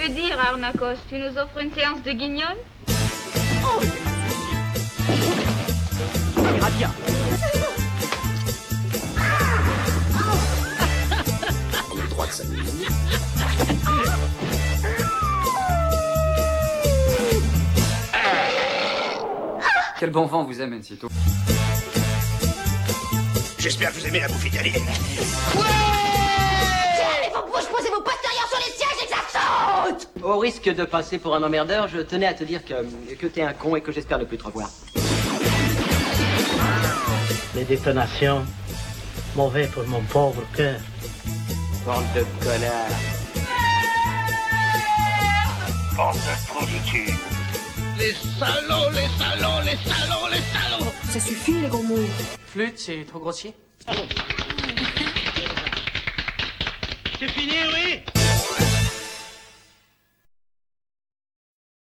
que dire, Arnakos? Tu nous offres une séance de guignol? Oh, ça ira bien. On a le droit de s'amuser. Quel bon vent vous amène, sitôt. J'espère que vous aimez la bouffe italienne. Ouais! Vous posez vos postérieurs sur les sièges et que ça saute! Au risque de passer pour un emmerdeur, je tenais à te dire que t'es un con et que j'espère ne plus te revoir. Les détonations, mauvais pour mon pauvre cœur. Bande de connards. Bande de trous du cul. Les salauds, les salauds, les salauds, les salauds! Ça suffit, les gros mots. Flûte, c'est trop grossier. C'est fini, oui?